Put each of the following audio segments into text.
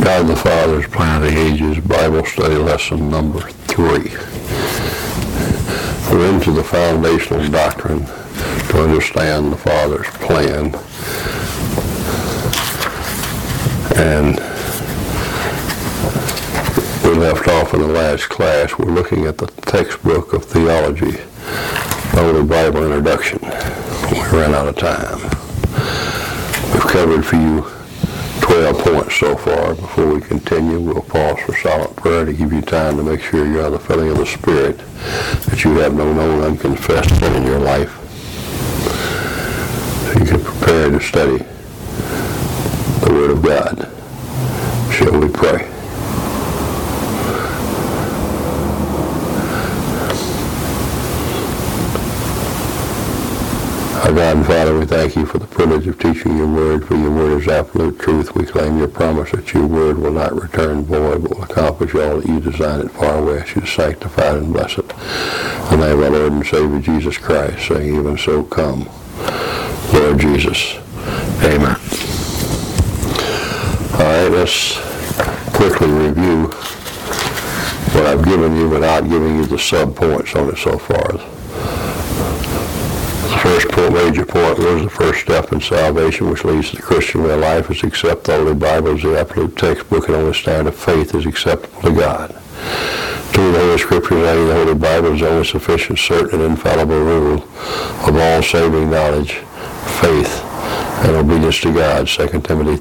God the Father's Plan of the Ages, Bible Study Lesson number 3. We're into the foundational doctrine to understand the Father's plan. And we left off in the last class. We're looking at the textbook of theology, the Holy Bible Introduction. We ran out of time. We've covered for you 12 points so far. Before we continue, we'll pause for silent prayer to give you time to make sure you have the filling of the Spirit, that you have no known unconfessed sin in your life, so you can prepare to study the Word of God. Shall we pray? Our God and Father, we thank you for the privilege of teaching your word, for your word is absolute truth. We claim your promise that your word will not return void, but will accomplish all that you design it for. We ask you to sanctify it and bless it. In the name of our Lord and Savior Jesus Christ, saying, even so come, Lord Jesus. Amen. All right, let's quickly review what I've given you without giving you the sub-points on it so far. First major point was the first step in salvation, which leads to the Christian way of life, is to accept the Holy Bible as the absolute textbook and only stand of faith is acceptable to God. 2, the Holy Scriptures, i.e. the Holy Bible, is the only sufficient, certain, and infallible rule of all saving knowledge, faith, and obedience to God. 2 Timothy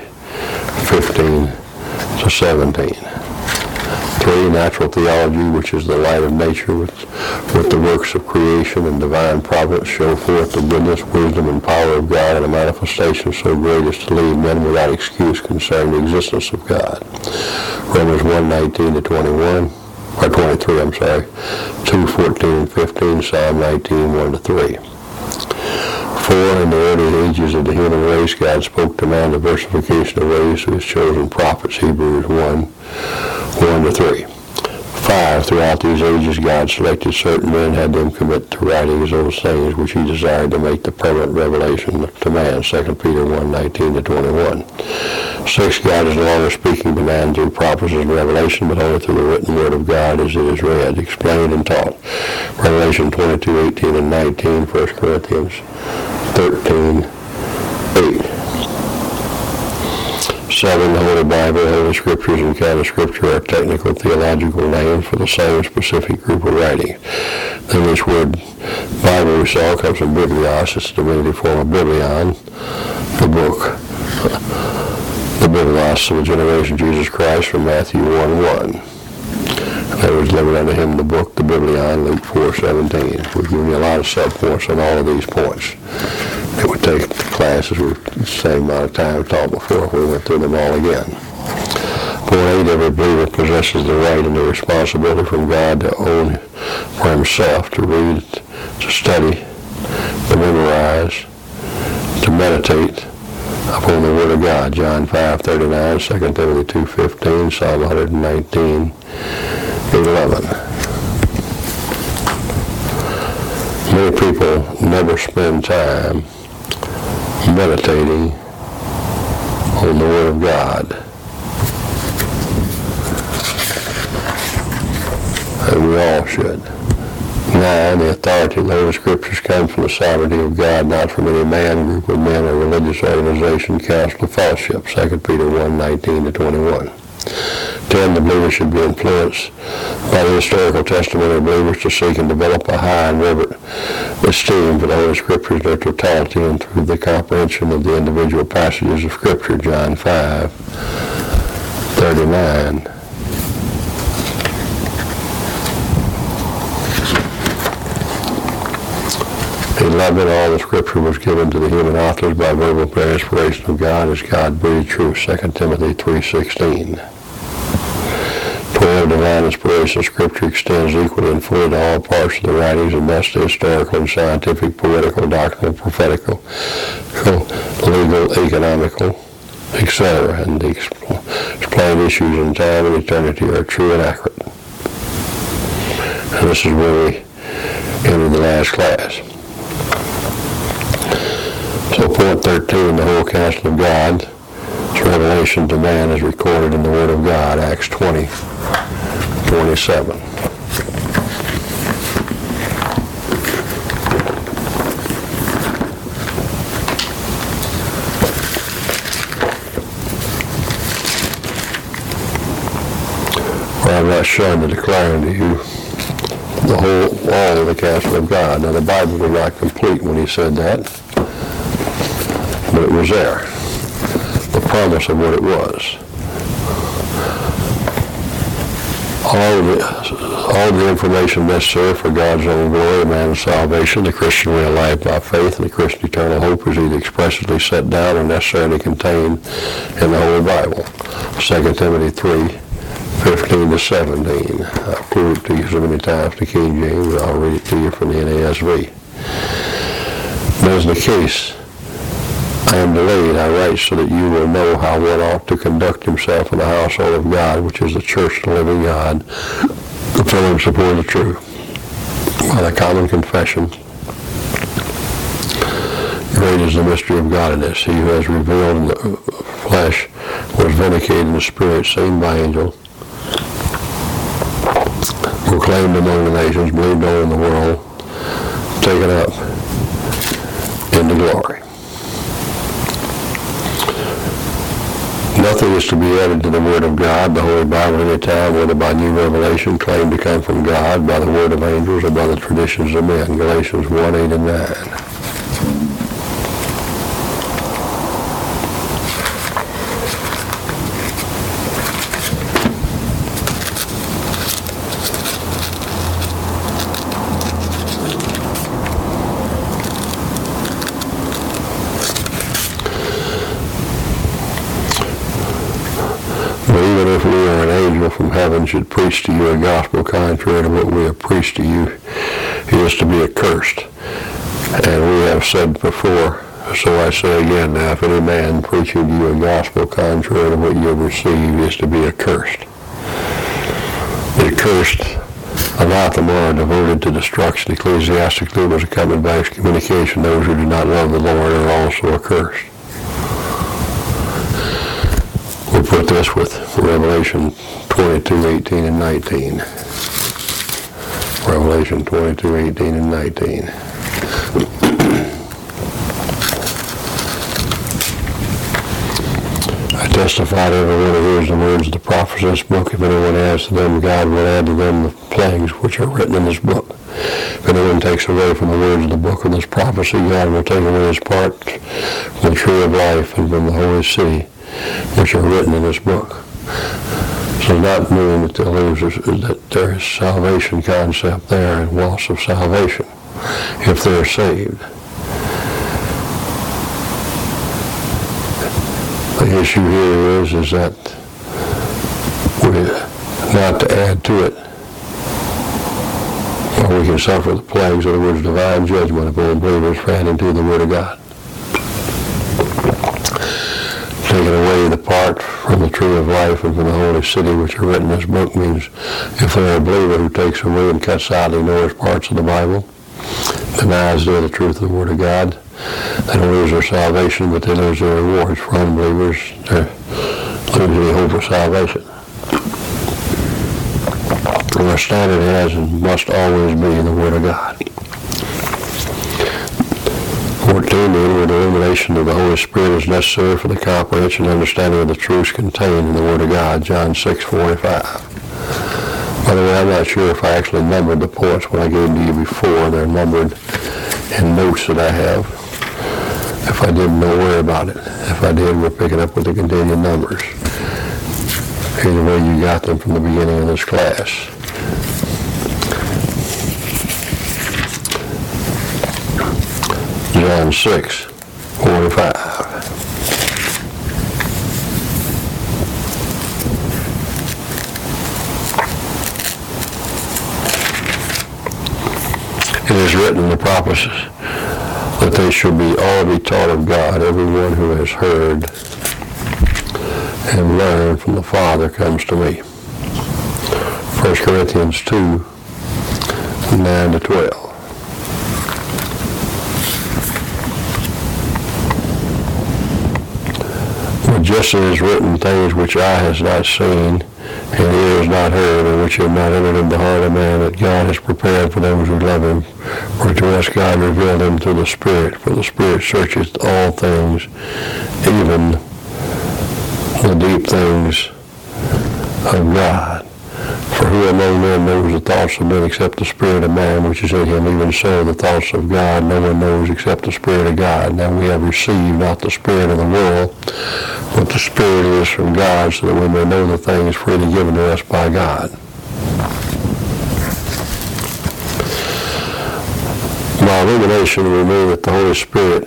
3:15-17. 3, natural theology, which is the light of nature with the works of creation and divine providence, show forth the goodness, wisdom, and power of God in a manifestation so great as to leave men without excuse concerning the existence of God. Romans 1:19-21, or 23, 2:14-15, Psalm 19:1-3. 4, in the early ages of the human race, God spoke to man diversification of ways through his chosen prophets, Hebrews 1:1-3. 5, throughout these ages, God selected certain men, had them commit to writing those things which he desired to make the permanent revelation to man, 2 Peter 1:19-21. 6, God is no longer speaking to man through prophecies and revelation, but only through the written word of God as it is read, explained, and taught. Revelation 22:18-19, 1 Corinthians 13:8. 7, the Holy Bible, Holy Scriptures, and Canon Scripture are technical theological names for the same specific group of writings. The English word Bible we saw comes from biblios. It's the diminutive form of biblion, the book. The biblios of the generation of Jesus Christ from Matthew 1:1. There was delivered unto him the book, the biblion, Luke 4:17. We've given you a lot of sub-points on all of these points. It would take the classes with the same amount of time taught before if we went through them all again. Point 8, every believer possesses the right and the responsibility from God to own for himself, to read, to study, to memorize, to meditate upon the Word of God. John 5:39, 2 Timothy 2:15, Psalm 119:11. Many people never spend time meditating on the Word of God. And we all should. 9, the authority of the Holy Scriptures comes from the sovereignty of God, not from any man, group of men, or religious organization, council, or fellowship. 2 Peter 1:19-21. 10, the believer should be influenced by the historical testimony of believers to seek and develop a high and reverent esteem for the Holy Scriptures in their totality and through the comprehension of the individual passages of Scripture. John 5:39. 11, all the Scripture was given to the human authors by verbal prayer inspiration of God as God-breathed truth. 2 Timothy 3:16. 12, divine inspiration of Scripture extends equally and fully to all parts of the writings, and thus the historical and scientific, poetical, doctrinal, prophetical, legal, economical, etc., and the explained issues in time and eternity are true and accurate. And this is where we entered the last class. So point 13, the whole counsel of God is revelation to man is recorded in the Word of God, Acts 20:27. I'm not shunned to declare unto you all of the counsel of God. Now the Bible was not complete when he said that, but it was there. The promise of what it was. All the information necessary for God's own glory, man's salvation, the Christian way of life by faith, and the Christian eternal hope is either expressly set down or necessarily contained in the Holy Bible. 2 Timothy 3:15-17. I've quoted it to you so many times to King James, I'll read it to you from the NASB. But as the case, I am delayed, I write so that you will know how one ought to conduct himself in the household of God, which is the church of the living God, the firm and support of the truth. By the common confession, great is the mystery of godliness. He who has revealed in the flesh was vindicated in the spirit, seen by angels, proclaimed among the nations, believed on in the world, taken up into glory. Nothing is to be added to the Word of God, the Holy Bible, any time, whether by new revelation claimed to come from God, by the word of angels, or by the traditions of men. Galatians 1:8-9. From heaven should preach to you a gospel contrary to what we have preached to you, he is to be accursed. And we have said before, so I say again now, if any man preaching to you a gospel contrary to what you have received is to be accursed. The accursed, anathema, are devoted to destruction. Ecclesiastically was accompanied by excommunication. Those who do not love the Lord are also accursed. We put this with Revelation 22:18-19. Revelation 22:18-19. I testify to everyone who hears the words of the prophets of this book. If anyone adds to them, God will add to them the plagues which are written in this book. If anyone takes away from the words of the book of this prophecy, God will take away his part from the tree of life and from the holy city, which are written in this book. So not meaning that there is salvation concept there and loss of salvation if they're saved. The issue here is that we're not to add to it, or we can suffer the plagues, in other words, divine judgment upon believers for adding to the Word of God. Taking away the part from the tree of life and from the holy city which are written in this book means if they're a believer who takes away and cuts out the ignorant parts of the Bible, denies the truth of the Word of God, they don't lose their salvation, but they lose their rewards. For unbelievers, they lose any hope of salvation. And our standard has and must always be the Word of God. 14, the inward illumination of the Holy Spirit is necessary for the comprehension and understanding of the truths contained in the Word of God, John 6:45. By the way, I'm not sure if I actually numbered the points when I gave them to you before. They're numbered in notes that I have. If I didn't, don't worry about it. If I did, we're picking up with the continued numbers. Either way, you got them from the beginning of this class. John 6:45. It is written in the prophecies that they shall all be taught of God. Everyone who has heard and learned from the Father comes to me. 1 Corinthians 2:9-12. just as it is written, things which eye has not seen, and ear has not heard, and which have not entered into the heart of man, that God has prepared for those who love him. For to us God revealed them through the Spirit, for the Spirit searcheth all things, even the deep things of God. For who among men knows the thoughts of men except the spirit of man which is in him? Even so the thoughts of God no one knows except the Spirit of God. Now we have received not the spirit of the world, but the Spirit is from God, so that we may know the things freely given to us by God. By illumination we mean that the Holy Spirit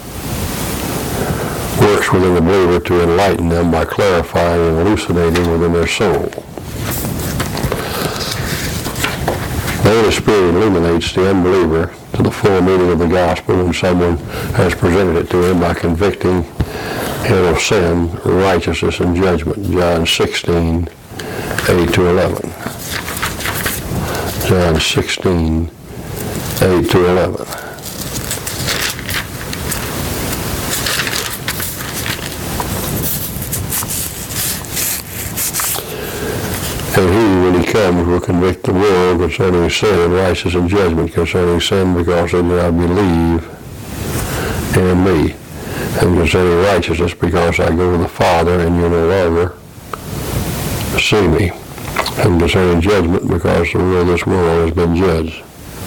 works within the believer to enlighten them by clarifying and elucidating within their soul. The Holy Spirit illuminates the unbeliever to the full meaning of the gospel when someone has presented it to him by convicting him of sin, righteousness, and judgment. John 16, 8 to 11. John 16, 8 to 11. And he, when he comes, will convict the world concerning sin, righteousness, and judgment. Concerning sin, because they do not believe in me. And concerning righteousness, because I go to the Father, and you no longer see me. And concerning judgment, because the rule of this world has been judged.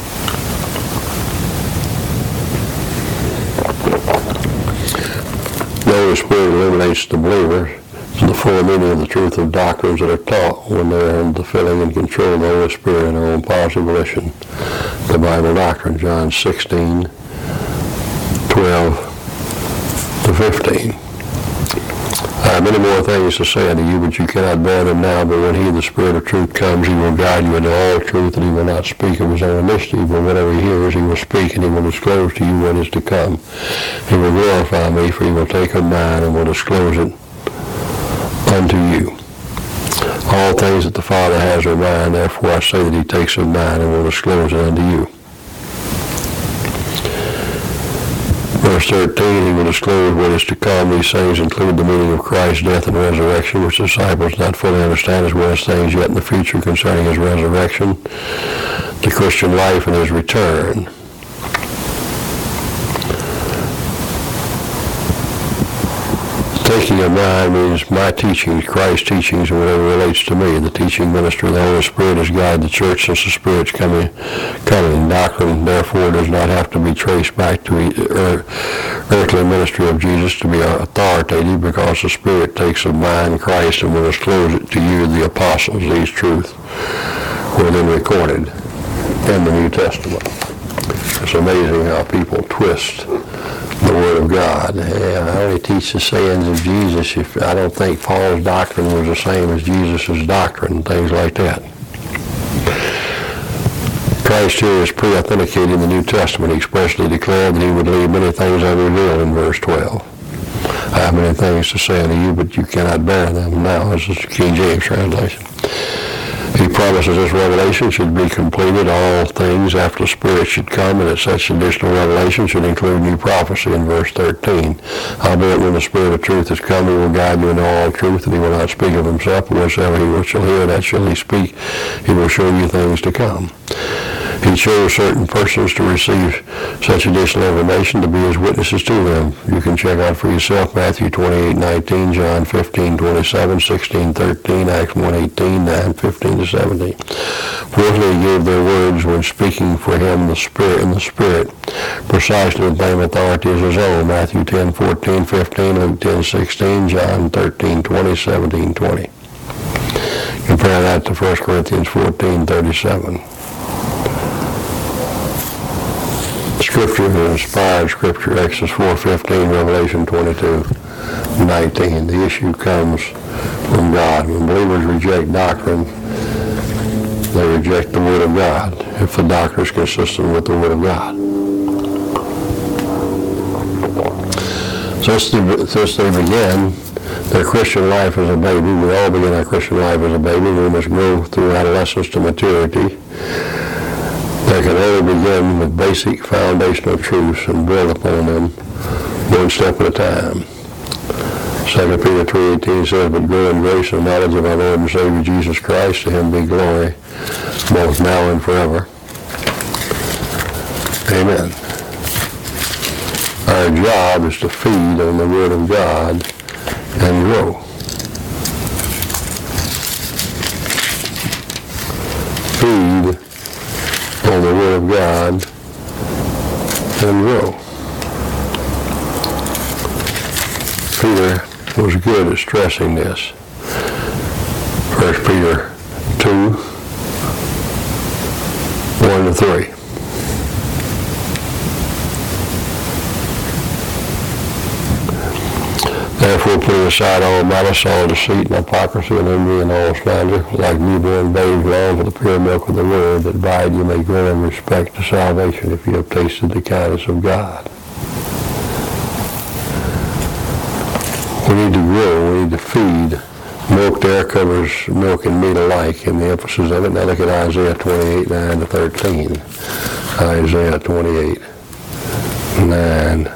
The Holy Spirit illuminates the believer to the full meaning of the truth of doctrines that are taught when they are under the filling and control of the Holy Spirit in their own positive volition. The Bible doctrine, John 16, 12 to 15. I have many more things to say unto you, but you cannot bear them now. But when he, the Spirit of truth, comes, he will guide you into all truth, and he will not speak of his own initiative, but whatever he hears, he will speak, and he will disclose to you what is to come. He will glorify me, for he will take of mine and will disclose it unto you. All things that the Father has are mine, therefore I say that he takes of mine and will disclose it unto you. Verse 13, he will disclose what is to come. These things include the meaning of Christ's death and resurrection, which the disciples not fully understand, as well as things yet in the future concerning his resurrection, the Christian life, and his return. Taking of mine means my teachings, Christ's teachings, and whatever relates to me. The teaching ministry of the Holy Spirit has guided the church since the Spirit's coming. Doctrine, therefore, does not have to be traced back to the earthly ministry of Jesus to be authoritative, because the Spirit takes of mine, Christ, and will disclose it to you, the apostles. These truths were then recorded in the New Testament. It's amazing how people twist the Word of God. I only teach the sayings of Jesus. I don't think Paul's doctrine was the same as Jesus' doctrine, things like that. Christ here is pre-authenticated in the New Testament. He expressly declared that he would leave many things unrevealed in verse 12. I have many things to say unto you, but you cannot bear them now. This is the King James translation. He promises this revelation should be completed, all things after the Spirit should come, and that such additional revelation should include new prophecy in verse 13. Albeit when the Spirit of truth is come, he will guide you into all truth, and he will not speak of himself, but whatsoever he shall hear, that shall he speak. He will show you things to come. He chose certain persons to receive such additional information to be his witnesses to them. You can check out for yourself Matthew 28:19, John 15:27, 16:13, Acts 1:18, 9:15-17. Fourthly, he gave their words when speaking for him in the Spirit, precisely the same authority as his own. Matthew 10:14-15, Luke 10:16, John 13:20, 17:20. Compare that to 1 Corinthians 14:37. Scripture is inspired Scripture, Exodus 4:15, Revelation 22:19. The issue comes from God. When believers reject doctrine, they reject the Word of God, if the doctrine is consistent with the Word of God. Since they began their Christian life as a baby, we all begin our Christian life as a baby. We must grow through adolescence to maturity. They can only begin with basic foundational truths and build upon them one step at a time. 2 Peter 3:18 says, but grow in grace and knowledge of our Lord and Savior Jesus Christ. To him be glory, both now and forever. Amen. Our job is to feed on the Word of God and grow. Feed on the Word of God and grow. Peter was good at stressing this. 1 Peter 2, 1-3. Therefore, putting aside all malice, all deceit, and hypocrisy, and envy, and all slander, like newborn babes, long for the pure milk of the word, that by it you may grow in respect to salvation, if you have tasted the kindness of God. We need to grow. We need to feed. Milk there covers milk and meat alike in the emphasis of it. Now look at Isaiah 28, 9-13. Isaiah 28, 9-13.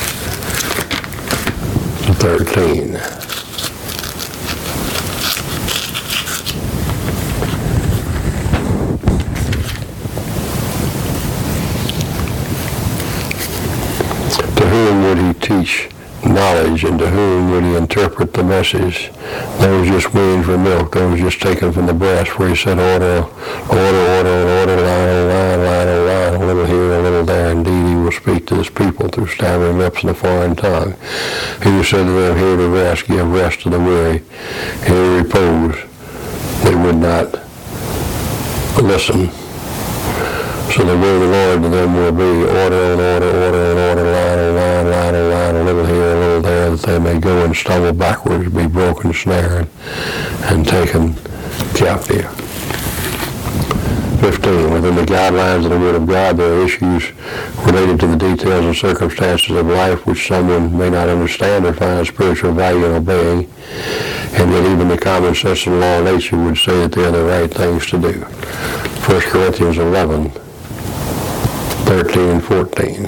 To whom would he teach knowledge, and to whom would he interpret the message? Those just weaned from milk, those just taken from the breast, where he said order, line on line, a little here, a little there. Indeed, he will speak to his people through stammering lips and a foreign tongue. He who said to them, here to rest, give rest to the weary, here repose. They would not listen. So the word of the Lord to them will be order, line on line, a little here, a little there, that they may go and stumble backwards, be broken, snared, and taken captive. 15. Within the guidelines of the Word of God, there are issues related to the details and circumstances of life which someone may not understand or find spiritual value in obeying, and yet even the common sense and law of nature would say that they are the right things to do. 1 Corinthians 11, 13 and 14.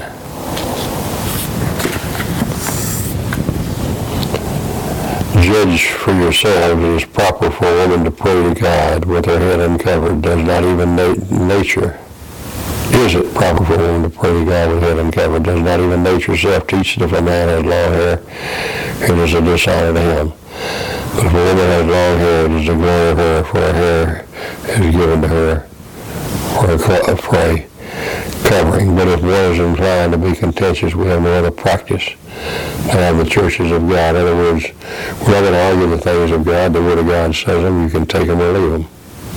Judge for yourselves, it is proper for a woman to pray to God with her head uncovered. Does not even nature, is it proper for a woman to pray to God with her head uncovered? Does not even nature itself teach that if a man has long hair, it is a dishonor to him? But if a woman has long hair, it is the glory of her, for her hair is given to her for a covering. But if one is inclined to be contentious, we have no other practice than have the churches of God. In other words, we're not going to argue the things of God. The Word of God says them. You can take them or leave them.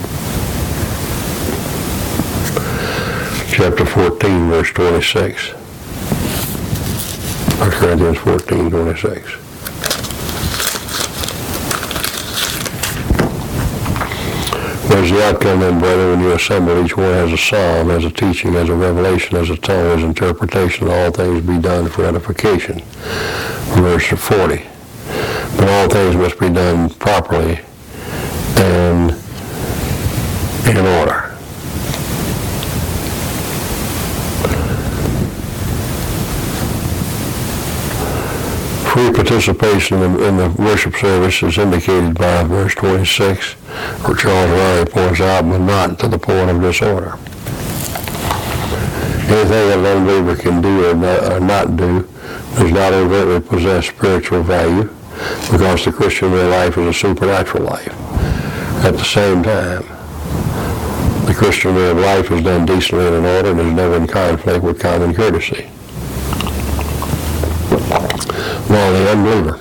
Chapter 14, verse 26. 1 Corinthians 14, 26. What is the outcome then, brethren, when you assemble? Each one has a psalm, has a teaching, has a revelation, has a tongue, has interpretation. All things be done for edification. Verse 40. But all things must be done properly and in order. Free participation in the worship service is indicated by verse 26, where Charles Lowry points out, but not to the point of disorder. Anything that an unbeliever can do or not do does not overtly possess spiritual value, because the Christian way of life is a supernatural life. At the same time, the Christian way of life is done decently and in order and is never in conflict with common courtesy. While the unbeliever,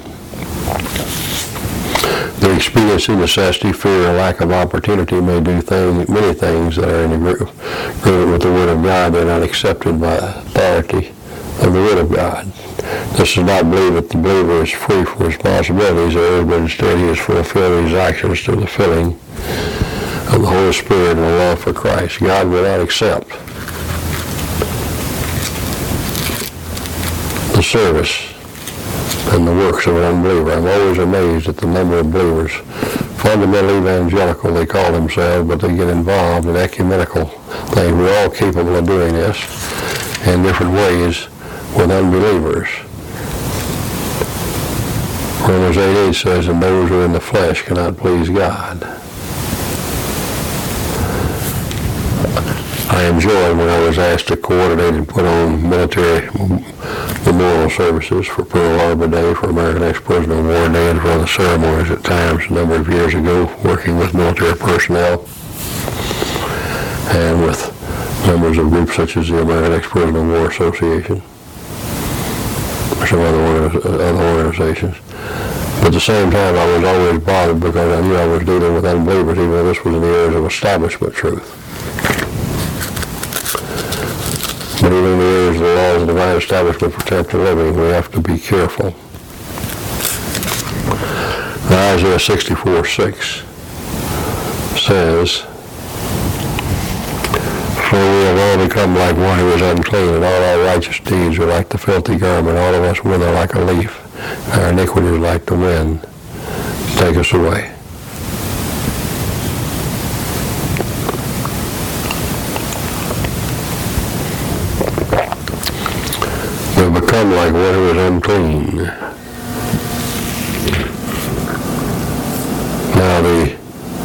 the experiencing necessity, fear, or lack of opportunity may do many things that are in agreement with the Word of God. They're not accepted by authority of the Word of God. This does not believe that the believer is free from responsibilities, but instead he is fulfilling his actions through the filling of the Holy Spirit and the love for Christ. God will not accept the service and the works of an unbeliever. I'm always amazed at the number of believers, fundamentally evangelical they call themselves, but they get involved in ecumenical things. We're all capable of doing this in different ways with unbelievers. Romans 8:8 says, and those who are in the flesh cannot please God. I enjoyed when I was asked to coordinate and put on military memorial services for Pearl Harbor Day, for American Ex-Prisoner of War Day, and for other ceremonies at times a number of years ago, working with military personnel and with members of groups such as the American Ex-Prisoner of War Association or some other organizations. But at the same time, I was always bothered because I knew I was dealing with unbelievers, even though this was in the areas of establishment truth. But even in the areas of the laws of divine establishment for temporal living, we have to be careful. Now, Isaiah 64:6 says, for we have all become like one who is unclean, and all our righteous deeds are like the filthy garment. All of us wither like a leaf. Our iniquity is like the wind. Take us away. We become like one who is unclean. Now the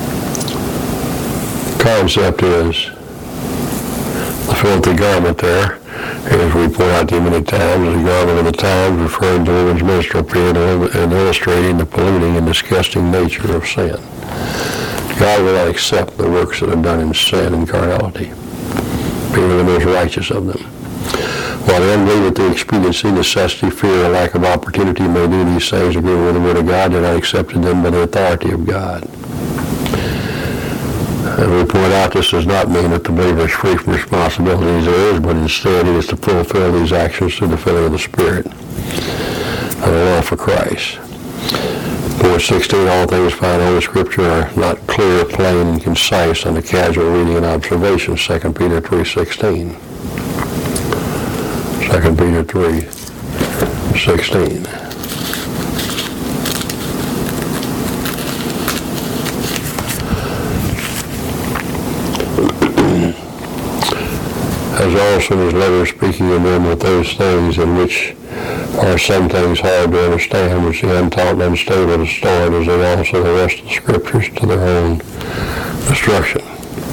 concept is the filthy garment there, as we point out to you many times, is the garment of the times, referring to women's menstrual period and illustrating the polluting and disgusting nature of sin. God will not accept the works that are done in sin and carnality, even the most righteous of them. While the unbeliever through expediency, necessity, fear, or lack of opportunity may do these things agreeing with the Word of God, they're not accepted them by the authority of God. And we point out this does not mean that the believer is free from responsibilities there is, but instead he is to fulfill these actions through the filling of the Spirit and the law for Christ. Point 16, all things found in Holy Scripture are not clear, plain, and concise under casual reading and observation. 2 Peter 3:16. 2 Peter 3:16. As also in his letter speaking of them with those things in which are some things hard to understand, which the untaught and unstable distort, as they also the rest of the Scriptures to their own destruction.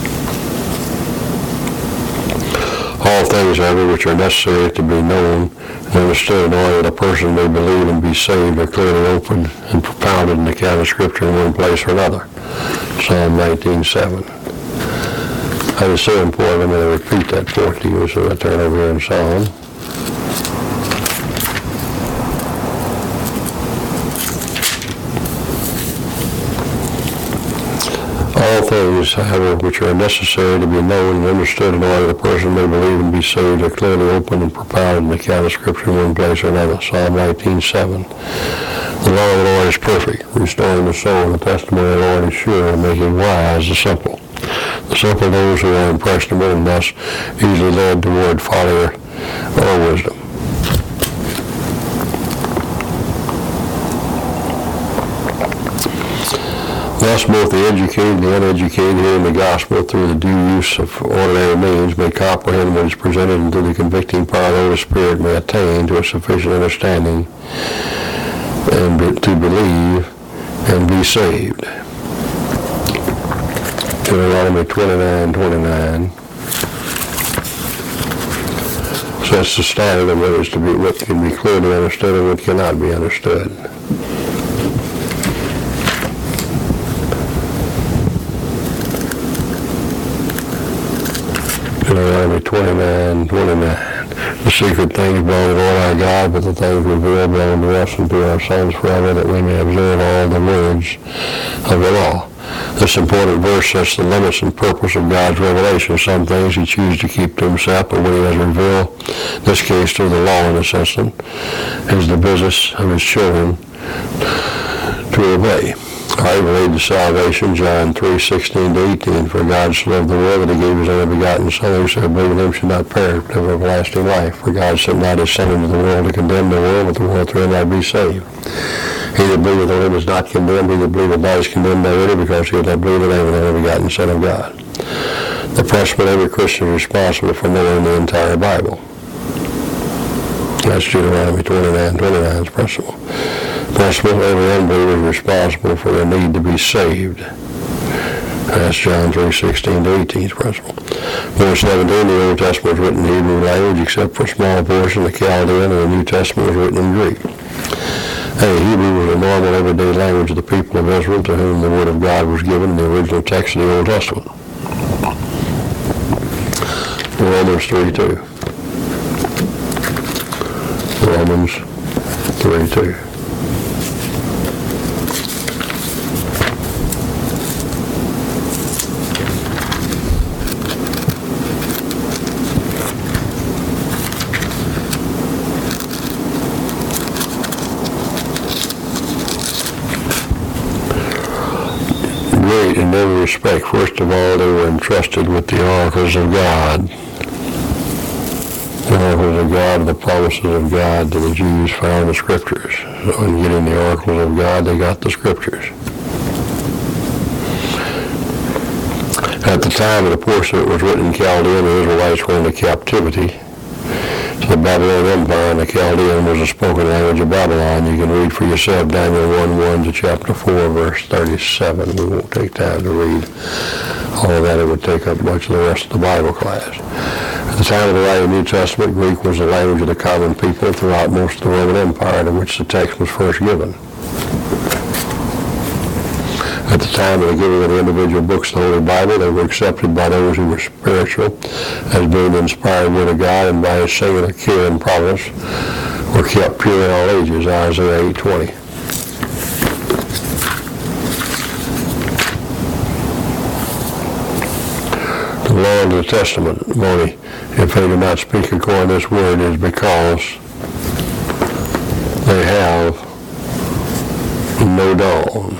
All things, however, which are necessary to be known and understood in order that a person may believe and be saved are clearly opened and propounded in the canon of Scripture in one place or another. Psalm 19:7. That is so important. I'm going to repeat that for you, so I turn over here in Psalm. All things, however, which are necessary to be known and understood in order that a person may believe and be saved are clearly opened and propounded in the canon of Scripture in one place or another. Psalm 19:7. The law of the Lord is perfect, restoring the soul, and the testimony of the Lord is sure, and making wise the simple. The simple, those who are impressionable and thus easily led toward folly or wisdom. Thus both the educated and the uneducated hearing the gospel through the due use of ordinary means may comprehend what is presented, and through the convicting power of the Holy Spirit may attain to a sufficient understanding and to believe and be saved. Deuteronomy 29:29 sets the standard of what can be clearly understood and what cannot be understood. Deuteronomy 29:29. The secret things belong to the Lord our God, but the things revealed belong to us and to our sons forever, that we may observe all the words of the law. This important verse sets the limits and purpose of God's revelation. Some things he chooses to keep to himself, but when he has revealed, in this case through the law in the system, is the business of his children to obey. I believe to salvation, John 3:16-18. For God so loved the world that he gave his only begotten Son, that whosoever believeth in him should not perish, but have everlasting life. For God sent not his Son into the world to condemn the world, but the world through him might be saved. He that believeth on him is not condemned. He that believeth not is condemned already, because he that believeth in him is the only begotten Son of God. The principle every Christian is responsible for knowing the entire Bible. That's Deuteronomy 29:29's principle. Principle, every unbeliever is responsible for their need to be saved. That's John 3:16-18's principle. Verse 17, the Old Testament was written in Hebrew language except for a small portion of the Chaldean, and the New Testament was written in Greek. Hebrew was a normal everyday language of the people of Israel to whom the Word of God was given in the original text of the Old Testament. Romans 3:2. Romans 3:2. Great in every respect. First of all, they were entrusted with the oracles of God. The oracles of God are the promises of God to the Jews found in the Scriptures. So in getting the oracles of God, they got the Scriptures. At the time of the portion that was written in Chaldean, the Israelites were in captivity. So the Babylonian Empire, and the Chaldean was the spoken language of Babylon. You can read for yourself Daniel 1:1 to chapter 4, verse 37. We won't take time to read all of that. It would take up much of the rest of the Bible class. At the time of the writing of the New Testament, Greek was the language of the common people throughout most of the Roman Empire to which the text was first given. At the time of the giving of the individual books of the Holy Bible, they were accepted by those who were spiritual as being the inspired Word of God, and by His singular care and providence were kept pure in all ages, Isaiah 8:20. The law of the testimony, if they do not speak according to this word, is because they have no dawn.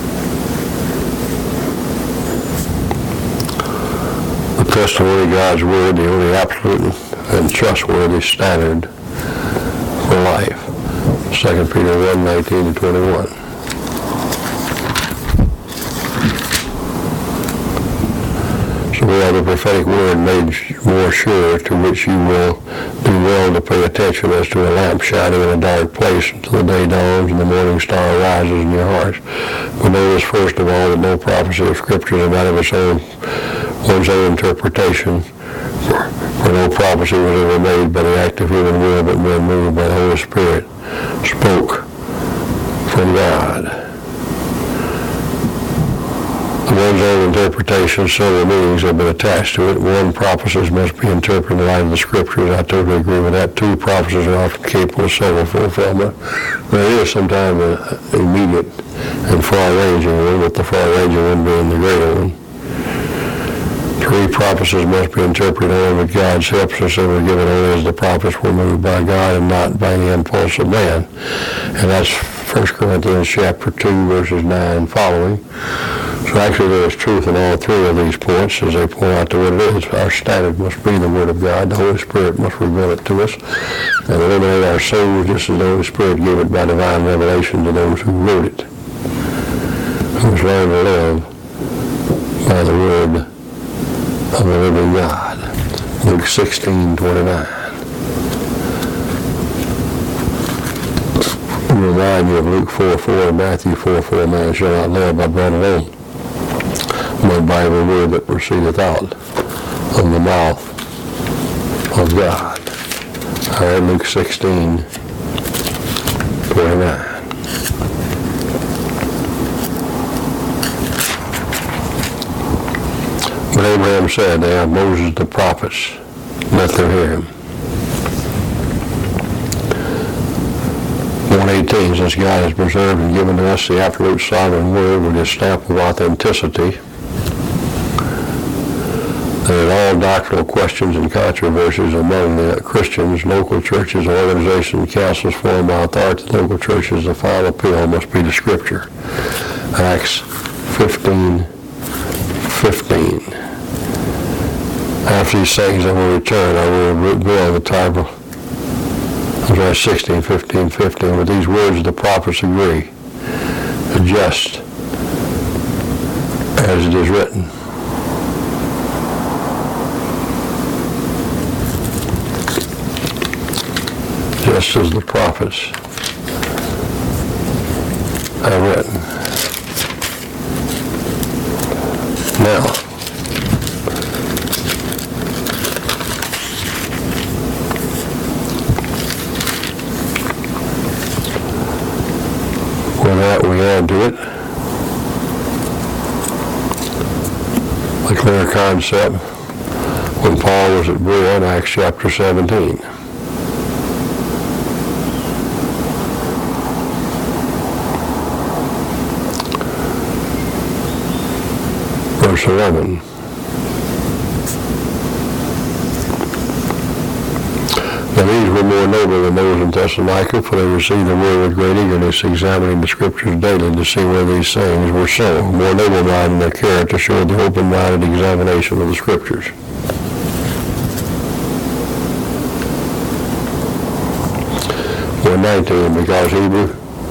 The testimony of God's word, the only absolute and trustworthy standard for life. 2 Peter 1:19-21. So we have the prophetic word made more sure, to which you will do well to pay attention as to a lamp shining in a dark place until the day dawns and the morning star rises in your hearts. But notice first of all that no prophecy of Scripture is a matter of its own, one's own interpretation, for no prophecy was ever made by the act of human will, but men moved by the Holy Spirit spoke from God. One's own interpretation, several meanings have been attached to it. One, prophecies must be interpreted in light of the Scriptures. I totally agree with that. Two, prophecies are often capable of several fulfillment. There is sometimes an immediate and far-ranging one, with the far-ranging one being the greater one. Three, prophecies must be interpreted only with God's help, since they were given only as the prophets were moved by God and not by any impulse of man. And that's 1 Corinthians chapter 2, verses 9 following. So actually there is truth in all three of these points as they point out to what it is. Our standard must be the Word of God. The Holy Spirit must reveal it to us and illuminate our souls just as the Holy Spirit gave it by divine revelation to those who wrote it. Who must learn to live by the Word of the living God. Luke 16:29. Remind you of Luke 4:4 and Matthew 4:4. Man shall not live by bread alone, but by every word that proceedeth out of the mouth of God. All right, Luke 16:29. But Abraham said, they have Moses the prophets, let them hear him. 1:18, since God has preserved and given to us the absolute sovereign word with his stamp of authenticity, that in all doctrinal questions and controversies among the Christians, local churches, organizations, and councils formed by authority local churches, the final appeal must be to Scripture. Acts 15:15. After these things I will return, I will reveal the type of 16:15. With these words the prophets agree, just as it is written. Just as the prophets I've written. Now, with that we add to it the clear concept when Paul was at Berea in Acts chapter 17. Verse 11. Now these were more noble than those in Thessalonica, for they received the word with great eagerness, examining the Scriptures daily to see whether these things were so. More noble-minded in their character showed the open-minded examination of the Scriptures. Or 19, because Hebrew.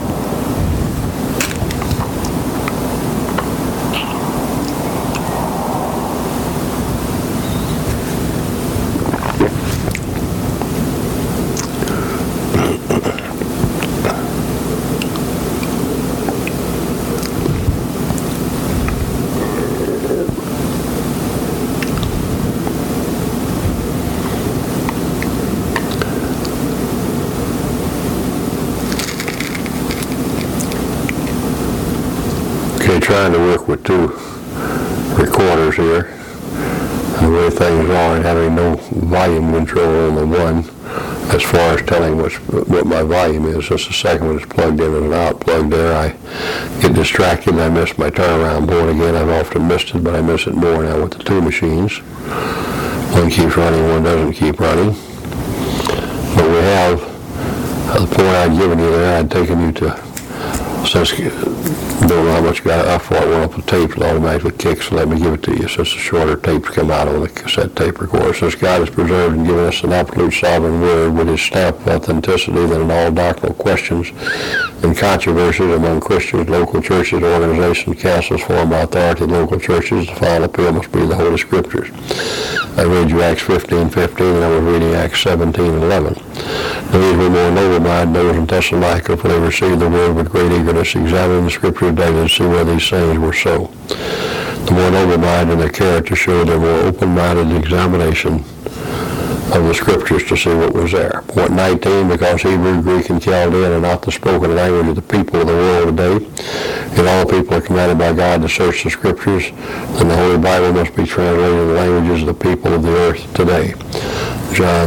Trying to work with two recorders here. The way things are, and having no volume control on the one as far as telling what my volume is. Since the second one is plugged in and out, plugged there, I get distracted and I miss my turnaround board again. I've often missed it, but I miss it more now with the two machines. One keeps running, one doesn't keep running. But we have the point I'd given you there. I'd taken you to, since don't know how much I thought went up the tape, it automatically kicks, so let me give it to you since the shorter tapes come out on the cassette tape recorder. Since God has preserved and given us an absolute sovereign word with his stamp of authenticity, that in all doctrinal questions and controversies among Christians, local churches, organizations, councils formed by authority, local churches, the final appeal must be the Holy Scriptures. I read you Acts 15:15, and I was reading Acts 17:11. These were more noble-minded, those in Thessalonica, for they received the word with great eagerness, examining the Scriptures daily to see whether these things were so. The more noble-minded in their character showed their more open-minded examination of the Scriptures to see what was there. Point 19, because Hebrew, Greek, and Chaldean are not the spoken language of the people of the world today, and all people are commanded by God to search the Scriptures, then the Holy Bible must be translated in the languages of the people of the earth today. John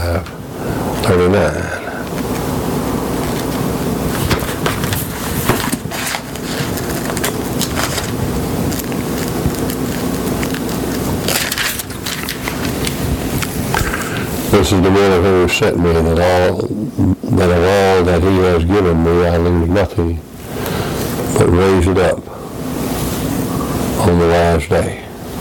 5:39. This is the will of him who sent me, that of all that he has given me I lose nothing, but raise it up on the last day.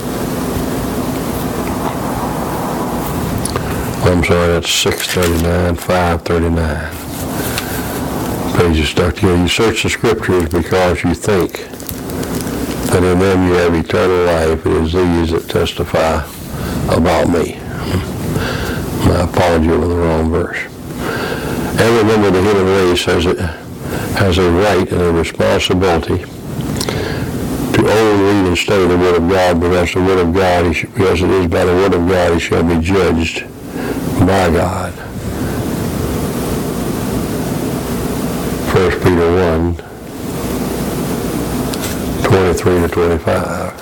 I'm sorry, that's 639, 539. Pages stuck together. You search the Scriptures because you think that in them you have eternal life. It is these that testify about me. My apology for the wrong verse. And remember, the human race has a right and a responsibility to only read and study the Word of God, because the Word of God, because it is by the Word of God he shall be judged by God. 1 Peter 1:23-25.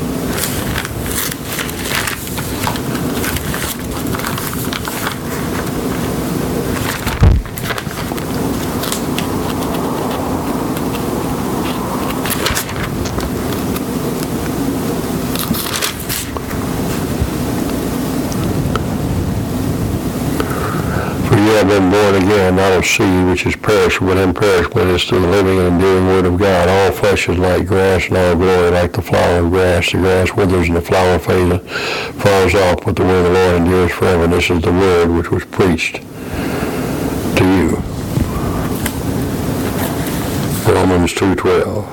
Have been born again, not of seed which is perishable, but imperishable. It is through the living and enduring Word of God. All flesh is like grass, and all glory like the flower of grass. The grass withers and the flower falls off, but the word of the Lord endures forever. And this is the word which was preached to you. Romans 2:12.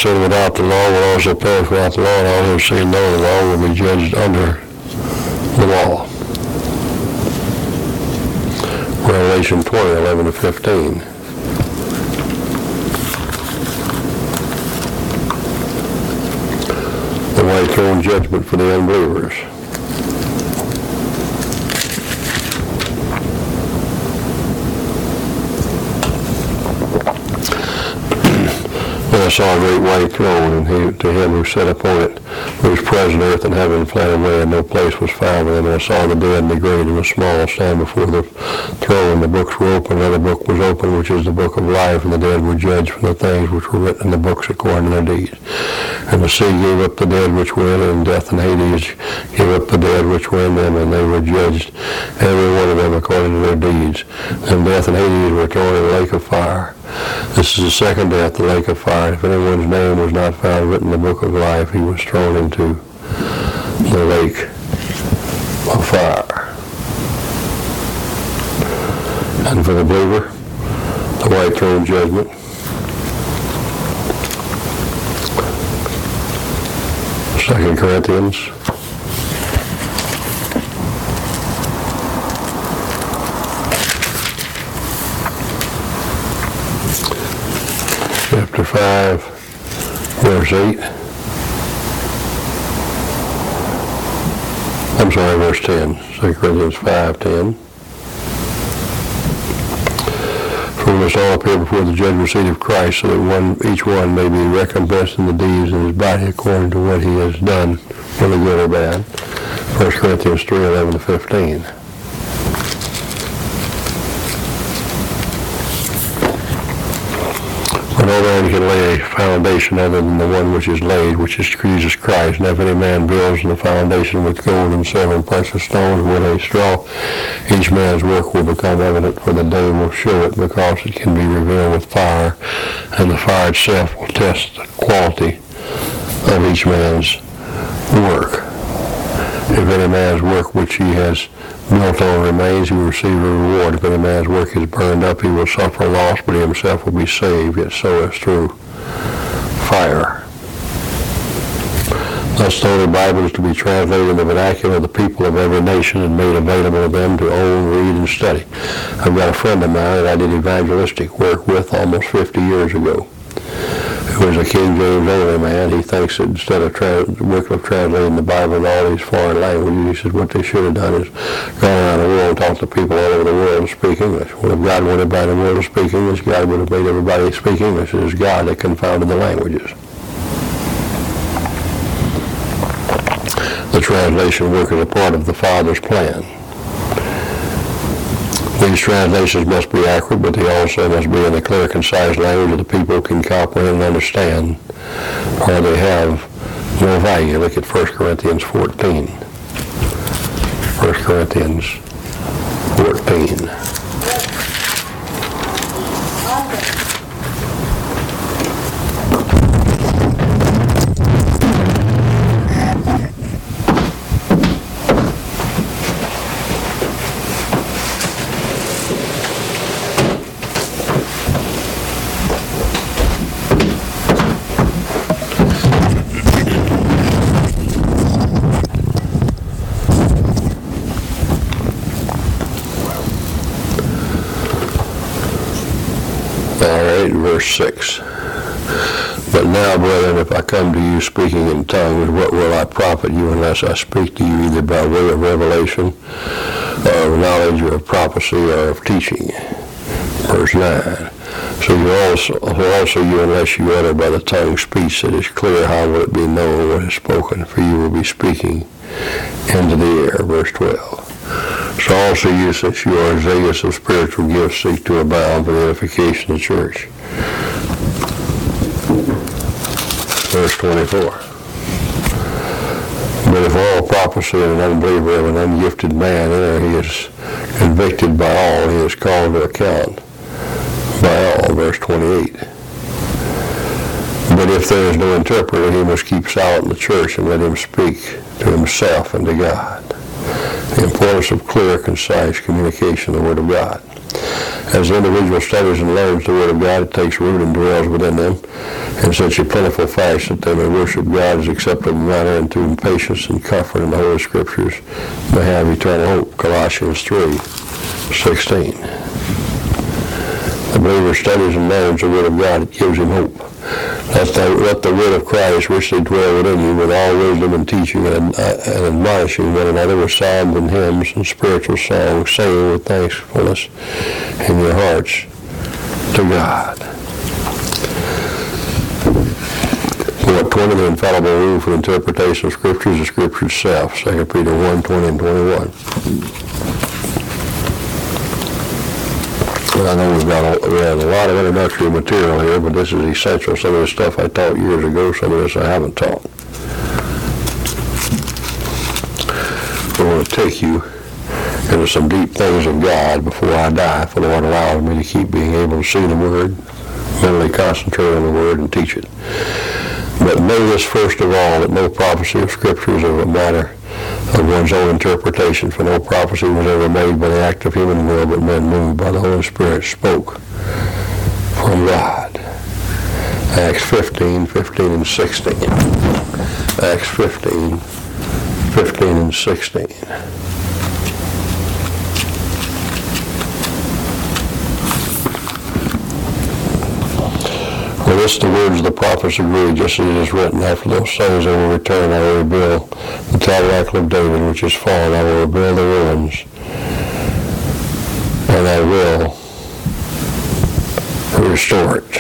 sin without the law will also perish without the law, and all who have sinned under the law will be judged under the law. Revelation 20:11-15. The white throne judgment for the unbelievers. And I saw a great white throne, and to him who sat upon it was present earth and heaven fled away, and no place was found for them. And I saw the dead and the great and the small stand before the throne, and the books were opened. Another book was opened, which is the book of life, and the dead were judged from the things which were written in the books according to their deeds. And the sea gave up the dead which were in it, and death and Hades gave up the dead which were in them, and they were judged, every one of them according to their deeds. And death and Hades were thrown in the lake of fire. This is the second death, the lake of fire. If anyone's name was not found written in the book of life, he was thrown into the lake of fire. And for the believer, the white throne judgment. Second Corinthians. Chapter 5, verse 8. Verse 10. 2 Corinthians 5:10. For we must all appear before the judgment seat of Christ, so that each one may be recompensed in the deeds in his body according to what he has done, whether good or bad. 1 Corinthians 3:11-15. For no man can lay a foundation other than the one which is laid, which is Jesus Christ. And if any man builds the foundation with gold and silver and precious stones, wood and straw, each man's work will become evident, for the day will show it, because it can be revealed with fire, and the fire itself will test the quality of each man's work. If any man's work which he has built on remains, he will receive a reward. If any man's work is burned up, he will suffer loss, but he himself will be saved, yet so as through fire. Thus the Holy Bible is to be translated in the vernacular of the people of every nation and made available to them to own, read, and study. I've got a friend of mine that I did evangelistic work with almost 50 years ago. Who was a King James only man. He thinks that instead of translating the Bible in all these foreign languages, he says what they should have done is gone around the world and talked to people all over the world to speak English. Well, if God wanted everybody in the world to speak English, God would have made everybody speak English. It is God that confounded the languages. The translation work is a part of the Father's plan. These translations must be accurate, but they also must be in a clear, concise language that the people can comprehend and understand, or they have no value. Look at 1 Corinthians 14. 1 Corinthians 14. Verse 6. But now, brethren, if I come to you speaking in tongues, what will I profit you unless I speak to you either by way of revelation, or of knowledge, or of prophecy, or of teaching? Verse 9. So also you, unless you utter by the tongue speech that is clear, how will it be known what is spoken? For you will be speaking into the air. Verse 12. So also you, since you are zealous of spiritual gifts, seek to abound for the edification of the church. Verse 24. But if all prophecy and an unbeliever of an ungifted man enter, he is convicted by all, he is called to account by all. Verse 28. But if there is no interpreter, he must keep silent in the church and let him speak to himself and to God. The importance of clear, concise communication of the Word of God. As the individual studies and learns the Word of God, it takes root and dwells within them in such a plentiful fashion that they may worship God as acceptable manner, and through patience and comfort in the Holy Scriptures may have eternal hope. Colossians 3:16. The believer studies and learns the Word of God. It gives him hope. Let the Word of Christ richly dwell within you with all wisdom and teaching and admonishing one another with psalms and hymns and spiritual songs, saying with thankfulness in your hearts to God. Point 20, the infallible rule for interpretation of Scripture is the Scripture itself. 2 Peter 1:20 and 21. I know we have a lot of introductory material here, but this is essential. Some of the stuff I taught years ago, some of this I haven't taught. I want to take you into some deep things of God before I die, for the Lord allows me to keep being able to see the Word, mentally concentrate on the Word, and teach it. But know this first of all, that no prophecy of Scripture is of a matter of one's own interpretation, for no prophecy was ever made by the act of human will, but men moved by the Holy Spirit spoke from God. Acts 15:15 and 16. Acts 15:15 and 16. For this the words of the prophets agree, just as it is written, after those things I will return, I will rebuild the tabernacle of David, which is fallen. I will rebuild the ruins, and I will restore it.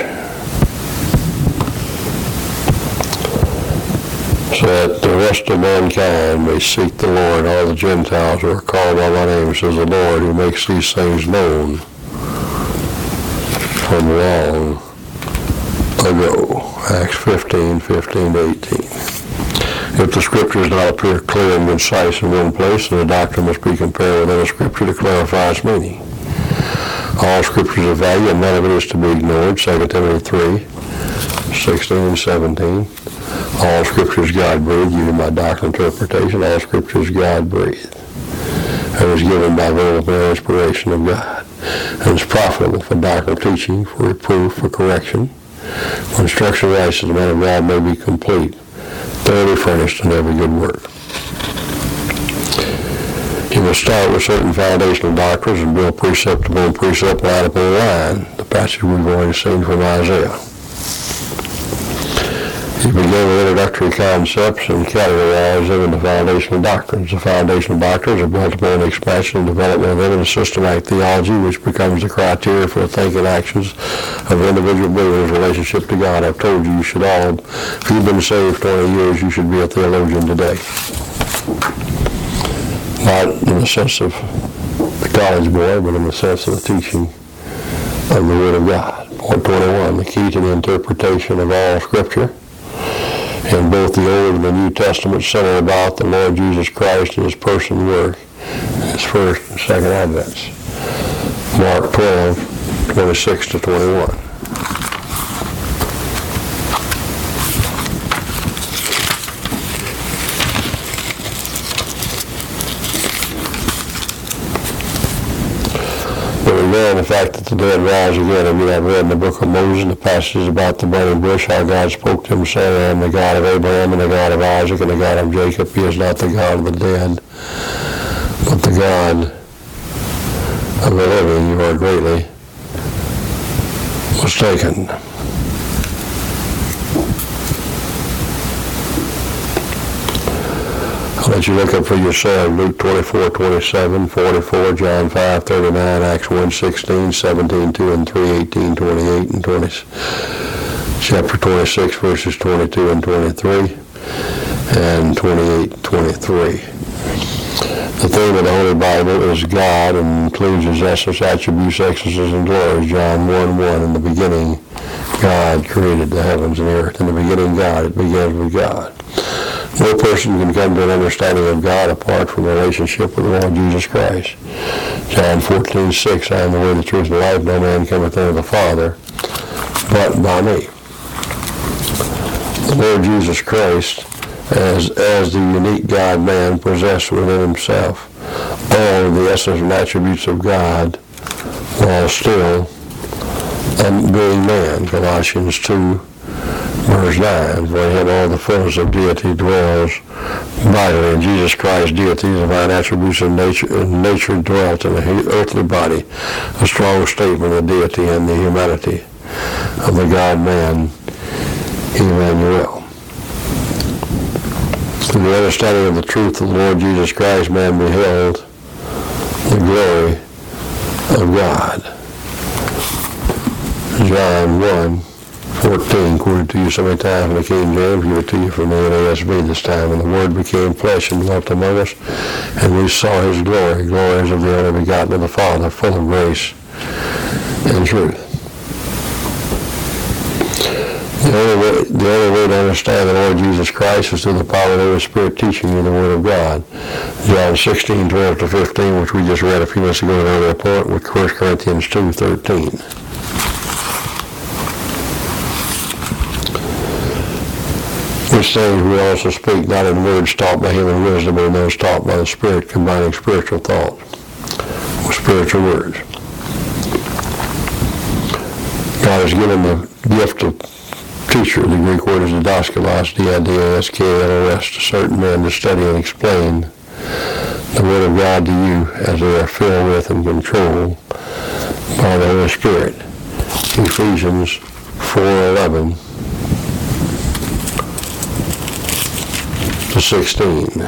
So that the rest of mankind may seek the Lord, all the Gentiles who are called by my name, says the Lord, who makes these things known from long ago. Acts 15:15 to 18. If the Scripture does not appear clear and concise in one place, then the doctrine must be compared with other Scripture to clarify its meaning. All Scripture is of value, and none of it is to be ignored. 2 Timothy 3:16 and 17. All Scripture is God-breathed, given by doctrinal interpretation. All Scripture is God-breathed, and is given by verbal inspiration of God, and is profitable for doctrinal teaching, for reproof, for correction, for instruction of righteousness, the man of God may be complete, thoroughly furnished in every good work. You must start with certain foundational doctrines and build precept upon precept, line upon line. The passage we've already seen from Isaiah. You begin with introductory concepts and categorize them into foundational doctrines. The foundational doctrines are built upon the expansion and development of them in a systematic theology, which becomes the criteria for the thinking actions of individual believers' relationship to God. I've told you, if you've been saved 20 years, you should be a theologian today. Not in the sense of the college boy, but in the sense of the teaching of the Word of God. Point 21, the key to the interpretation of all Scripture in both the Old and the New Testament center about the Lord Jesus Christ and His person and work in His first and second advents. Mark 12:26 to 21. And the fact that the dead rise again. And we have read in the book of Moses the passages about the burning bush, how God spoke to him, saying, I am the God of Abraham and the God of Isaac and the God of Jacob. He is not the God of the dead, but the God of the living. You are greatly mistaken. I'll let you look up for yourself. Luke 24:27, 44, John 5:39, Acts 1:16, 17:2 and 3, 18:28 and 20, chapter 26, verses 22 and 23, and 28:23. The theme of the Holy Bible is God and includes His essence, attributes, excellences, and glories. John 1:1, in the beginning, God created the heavens and the earth. In the beginning, God. It begins with God. No person can come to an understanding of God apart from a relationship with the Lord Jesus Christ. John 14:6, I am the way, the truth, and the life. No man cometh unto the Father but by me. The Lord Jesus Christ, as the unique God-man, possessed within Himself all of the essence and attributes of God while still being man. Colossians 2, verse 9. For in him all the fullness of deity dwells bodily. In Jesus Christ's deity, the divine attributes of nature dwelt in an earthly body, a strong statement of deity and the humanity of the God-man, Emmanuel. Through the understanding of the truth of the Lord Jesus Christ, man beheld the glory of God. John 1:14, quoted to you so many times in the King James, give it to you from the NASB this time. And the Word became flesh and dwelt among us, and we saw his glory, glories of the only begotten of the Father, full of grace and truth. The only way to understand the Lord Jesus Christ is through the power of the Holy Spirit teaching you the Word of God. John 16:12-15, which we just read a few minutes ago in an earlier point, with 1 Corinthians 2:13. Which things we also speak, not in words taught by human wisdom, but in those taught by the Spirit, combining spiritual thought with spiritual words. God has given the gift of teacher. The Greek word is didaskalos, D-I-D-A-S-K-L-O-S, to certain men to study and explain the Word of God to you as they are filled with and controlled by the Holy Spirit. Ephesians 4:11-16.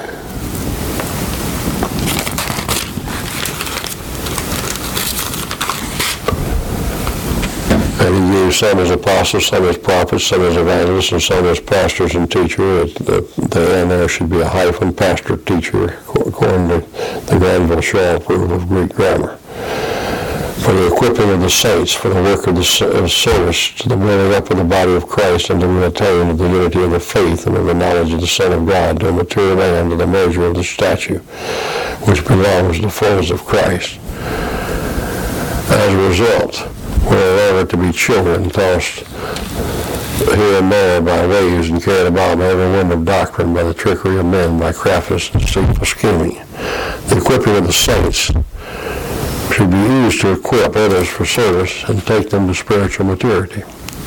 And he gave some as apostles, some as prophets, some as evangelists, and some as pastors and teachers. And there should be a hyphen, pastor, teacher, according to the Granville Shaw Rule of Greek grammar. For the equipping of the saints, for the work of service, to the building up of the body of Christ, and to the attaining of the unity of the faith and of the knowledge of the Son of God, to a mature man, to the measure of the stature which belongs to the fullness of Christ. As a result, we are ever to be children, tossed here and there by waves and carried about by every wind of doctrine, by the trickery of men, by craftiness and deceitful scheming. The equipping of the saints should be used to equip others for service and take them to spiritual maturity.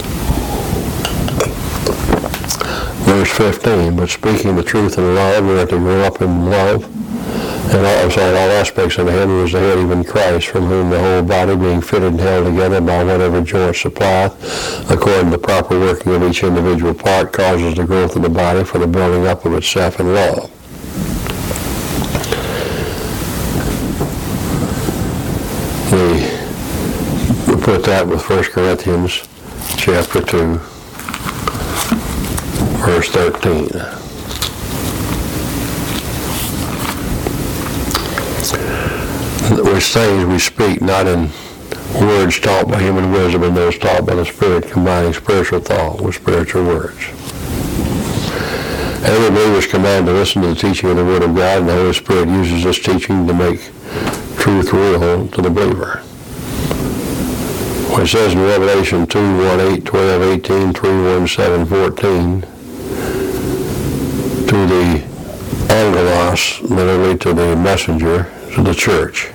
Verse 15, but speaking the truth in love, we are to grow up in love. And all aspects of the head, who is the head, even Christ, from whom the whole body, being fitted and held together by whatever joint supplieth, according to the proper working of each individual part, causes the growth of the body for the building up of itself in love. We put that with 1 Corinthians chapter 2, verse 13. Which things we speak, not in words taught by human wisdom, and those taught by the Spirit, combining spiritual thought with spiritual words. Every believer is commanded to listen to the teaching of the Word of God, and the Holy Spirit uses this teaching to make truth real to the believer. When it says in Revelation 2:1-8-12-18-3-1-7-14, to the angelos, literally to the messenger, to the church.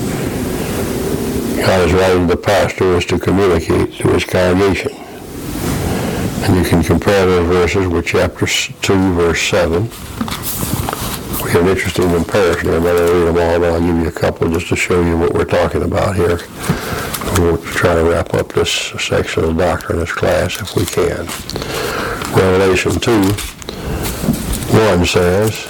God is writing to the pastor is to communicate to his congregation. And you can compare those verses with chapter 2, verse 7. We have an interesting comparison here. I'm not going to read them all, but I'll give you a couple just to show you what we're talking about here. We'll try to wrap up this section of the doctrine, this class, if we can. Revelation 2:1 says,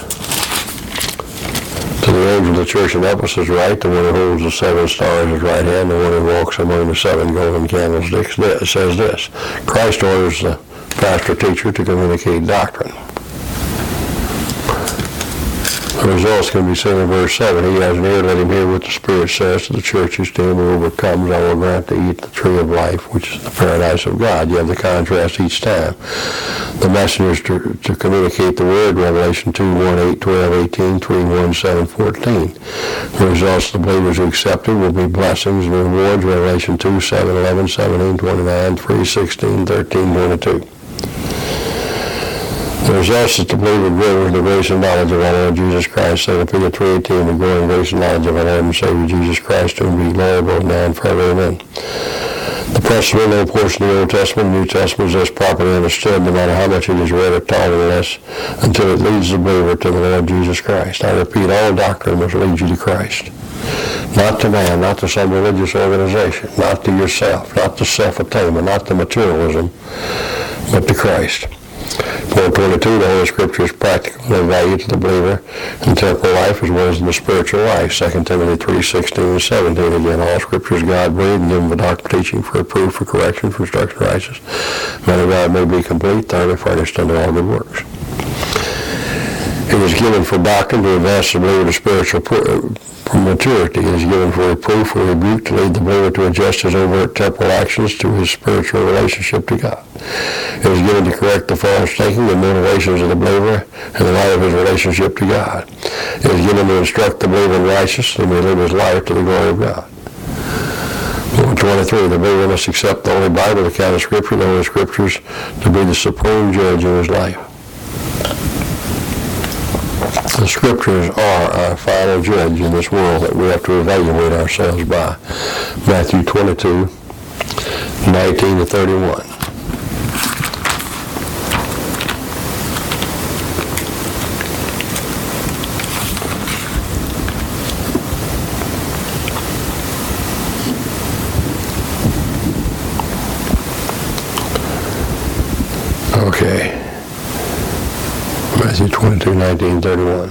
to the angel of the church in Ephesus write, the one who holds the 7 stars in his right hand, the one who walks among the 7 golden candlesticks, it says this: Christ orders the pastor teacher to communicate doctrine. The results can be seen in verse 7. He has an ear, let him hear what the Spirit says to the churches. To him who overcomes, I will grant to eat the tree of life, which is the paradise of God. You have the contrast each time. The messengers to communicate the word, Revelation 2:1-8-12-18-3-1-7-14. The results of the believers who accept it will be blessings and rewards, Revelation 2:7-11-17-29, 3:16-13-22. The results that the believer grows in the grace and knowledge of our Lord Jesus Christ. 2 Peter 3:18, the growing grace and knowledge of our Lord and Savior Jesus Christ, to whom be glory both now and forever. Amen. The principal portion of the Old Testament and New Testament is thus properly understood, no matter how much it is read or taught, unless until it leads the believer to the Lord Jesus Christ. I repeat, all doctrine must lead you to Christ. Not to man, not to some religious organization, not to yourself, not to self-attainment, not to materialism, but to Christ. Point 22, the Holy Scripture is practical and of value to the believer in temporal life as well as in the spiritual life. 2 Timothy 3:16 and 17. Again, all Scripture is God-breathed and given for doctrine, teaching, for reproof, for correction, for instruction in righteousness. Man of God may be complete, thoroughly furnished unto all good works. It is given for doctrine to advance the believer to spiritual maturity. It is given for reproof or rebuke to lead the believer to adjust his overt temporal actions to his spiritual relationship to God. It is given to correct the false thinking and motivations of the believer in the light of his relationship to God. It is given to instruct the believer in righteousness and to live his life to the glory of God. Point 23, the believer must accept the Holy Bible, the canon of Scripture, the Holy Scriptures, to be the supreme judge of his life. The Scriptures are our final judge in this world that we have to evaluate ourselves by. Matthew 22, 19 to 31. Okay. Matthew 22, 19, 31.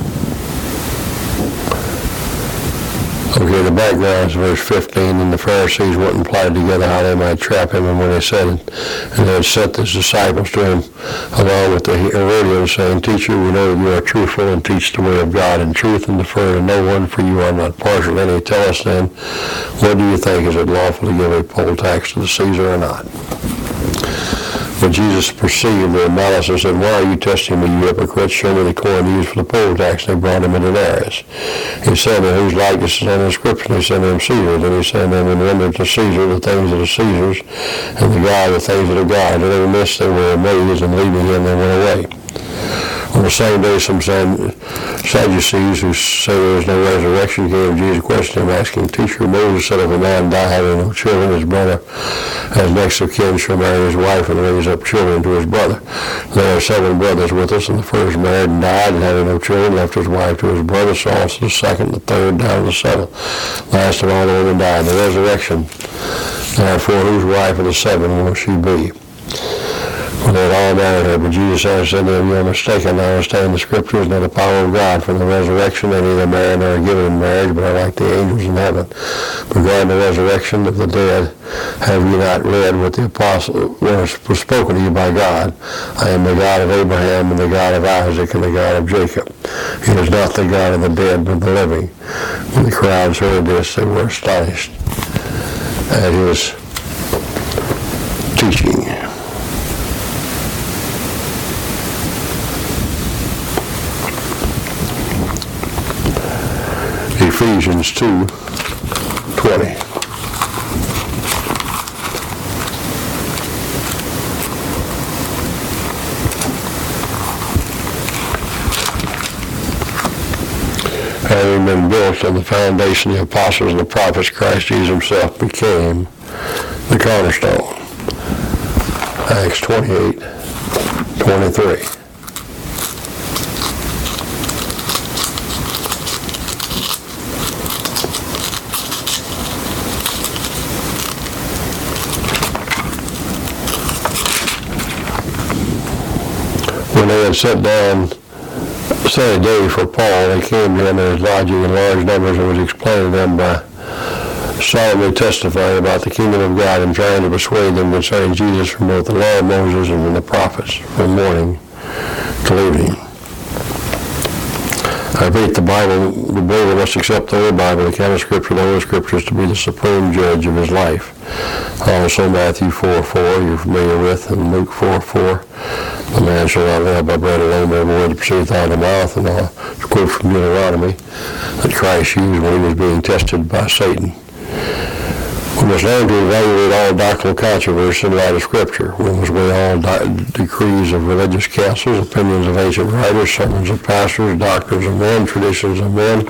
Okay, the background is verse 15. And the Pharisees went and plotted together how they might trap him. And when they said it, and they had sent his disciples to him along with the Herodians, saying, Teacher, we know that you are truthful and teach the way of God in truth and defer to no one, for you are not partial. And he tell us then, what do you think? Is it lawful to give a poll tax to the Caesar or not? But Jesus perceived their malice and said, Why are you testing me, you hypocrites? Show me the coin used for the poll tax. They brought him a denarius. He said, Whose likeness is on the inscription? They said to him, Caesar's. And he said to them, And render to Caesar the things that are Caesar's, and to God the things that are God's. And in this they were amazed, and leaving him they went away. On the same day, some Sadducees who say there is no resurrection came to Jesus, questioned him, asking, Teacher, Moses said if a man die having no children, his brother as next of kin shall marry his wife and raise up children to his brother. There are 7 brothers with us, and the first married and died, and having no children, left his wife to his brother. So also the second, the third, down to the 7th. Last of all the women died. The resurrection, therefore, whose wife of the 7 will she be? For they had all married her. But Jesus answered, said to them, You are mistaken. I understand the Scriptures, nor the power of God. For the resurrection, they neither marry nor are given in marriage, but are like the angels in heaven. Regarding the resurrection of the dead, have you not read what the apostle was spoken to you by God? I am the God of Abraham, and the God of Isaac, and the God of Jacob. He is not the God of the dead, but the living. When the crowds heard this, they were astonished at his teaching. Ephesians 2:20. Having been built on the foundation of the apostles and the prophets, Christ Jesus himself became the cornerstone. Acts 28:23. When they had set a day for Paul, they came to him in his lodging in large numbers, and was explaining to them by solemnly testifying about the kingdom of God and trying to persuade them concerning Jesus from both the law of Moses and from the prophets, from morning till evening. I repeat, the believer must accept the Holy Bible, the canon of Scripture, the Holy Scriptures, to be the supreme judge of his life. Also Matthew 4:4, you're familiar with, and Luke 4:4, the man shall not live by bread alone, but every word that proceedeth out of the mouth, and I'll quote from Deuteronomy that Christ used when he was being tested by Satan. We must learn to evaluate all doctrinal controversy in light of Scripture. We must weigh all decrees of religious councils, opinions of ancient writers, sermons of pastors, doctrines of men, traditions of men,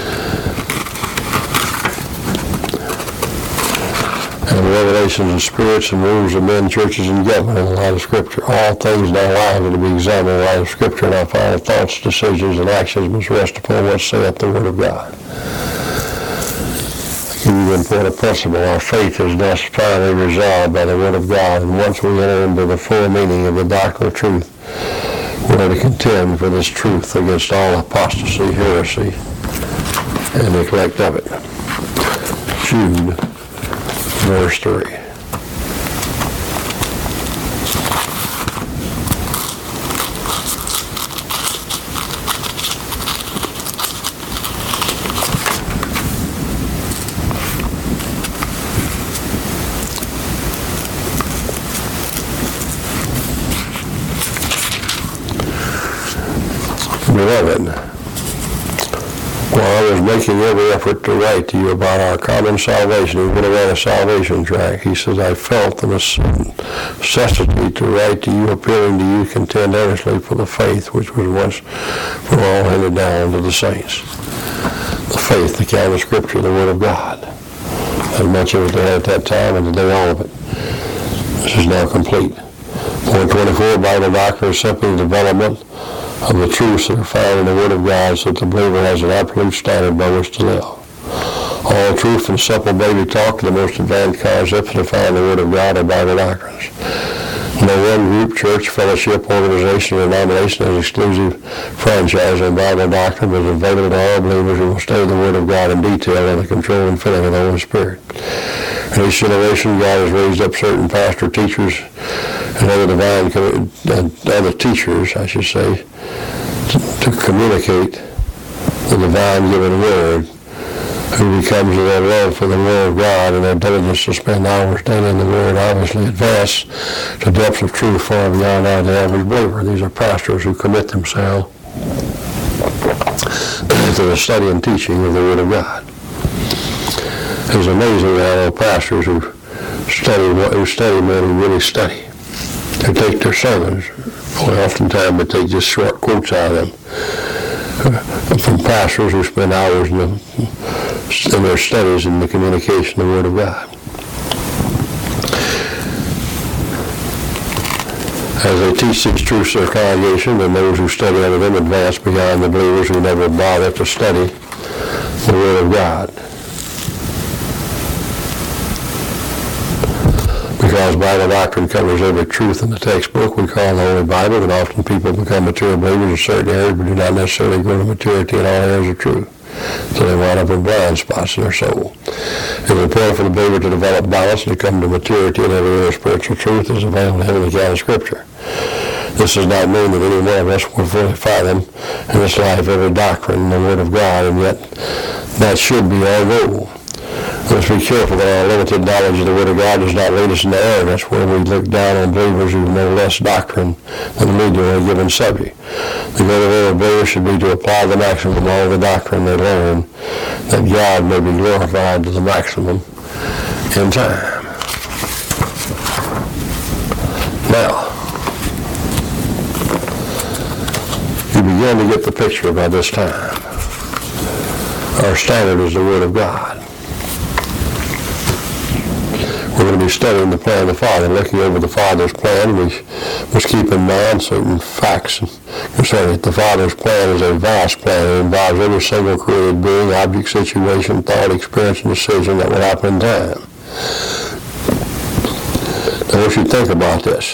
and revelations of spirits and rules of men, churches, and government in the light of Scripture. All things in our lives are to be examined in the light of Scripture, and our final thoughts, decisions, and actions must rest upon what saith the Word of God. Give you an important principle. Our faith is thus finally resolved by the Word of God, and once we enter into the full meaning of the doctrinal truth, we are to contend for this truth against all apostasy, heresy, and neglect of it. Jude, verse 3. Beloved, while I was making every effort to write to you about our common salvation, he would have run a salvation track. He says, I felt the necessity to write to you, appealing to you, contend earnestly for the faith which was once for all handed down to the saints. The faith, the canon of Scripture, the Word of God. As much of it they had at that time, and today all of it. This is now complete. Point 24, Bible doctrine is simply the development of the truths that are found in the Word of God, so that the believer has an absolute standard by which to live. All truth from simple baby talk to the most advanced concepts that are found in the Word of God are Bible doctrines. No one group, church, fellowship, organization, or denomination has exclusive franchise on Bible doctrine, but is available to all believers who will study the Word of God in detail under the control and filling of the Holy Spirit. In each generation, God has raised up certain pastor teachers and other teachers, I should say, to communicate the divine given word, who becomes of their love for the Word of God and their diligence to spend hours daily in the Word, obviously advance to depths of truth far beyond the average believer. These are pastors who commit themselves to the study and teaching of the Word of God. It's amazing how pastors who study men who really study. They take their sermons, oftentimes they take just short quotes out of them, from pastors who spend hours in their studies and the communication of the Word of God. As they teach these truths to their congregation, and those who study under them advance beyond the believers who never bother to study the Word of God. Because Bible doctrine covers every truth in the textbook we call the Holy Bible, and often people become mature believers in certain areas but do not necessarily grow to maturity in all areas of truth. So they wind up with blind spots in their soul. It's important for the believer to develop balance and to come to maturity in every area of spiritual truth as available to him in the canon of Scripture. This does not mean that any one of us will fully fathom in this life every doctrine in the Word of God, and yet that should be our goal. Let's be careful that our limited knowledge of the Word of God does not lead us into error. That's where we look down on believers who know less doctrine than we do on a given subject. The goal of every believer should be to apply the maximum of all the doctrine they learn, that God may be glorified to the maximum in time. Now, you begin to get the picture by this time. Our standard is the Word of God. We're going to be studying the plan of the Father, looking over the Father's plan. We must keep in mind certain facts concerning it. The Father's plan is a vast plan. It involves every single created being, object, situation, thought, experience, and decision that will happen in time. Now, if you think about this,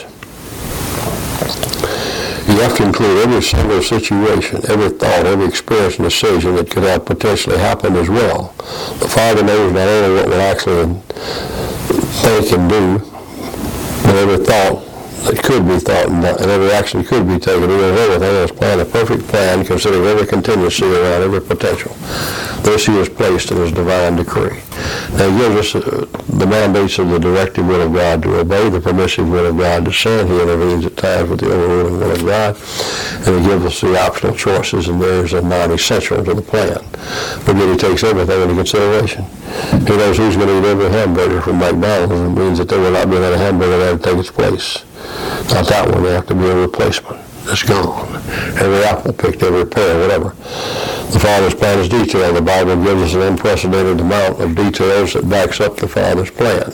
you have to include every single situation, every thought, every experience and decision that could have potentially happened as well. The Father knows not only what will actually think and do, but every thought that could be thought and every action could be taken. He knows everything. He has planned a perfect plan, considering every contingency around every potential. This he has placed in his divine decree. Now he gives us the mandates of the directive will of God to obey, the permissive will of God to sin. He intervenes at times with the overruling will of God. And he gives us the optional choices and areas are not essential to the plan. But then he takes everything into consideration. He knows who's going to eat every hamburger from McDonald's. It means that there will not be another hamburger there to take its place. Not that one. There have to be a replacement. It's gone. Every apple picked, every pear, whatever. The Father's plan is detailed. The Bible gives us an unprecedented amount of details that backs up the Father's plan.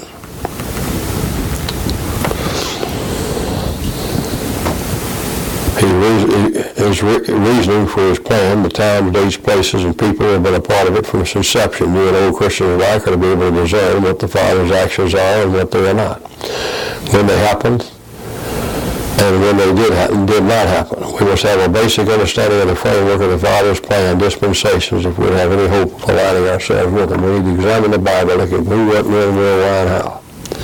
His reasoning for his plan, the times, dates, places, and people have been a part of it from its inception. You and old Christians alike are to be able to discern what the Father's actions are and what they are not. When they happened, and when they did not happen. We must have a basic understanding of the framework of the Father's plan, dispensations, if we have any hope of aligning ourselves with them. We need to examine the Bible, look at who, what, when, where, why, and how.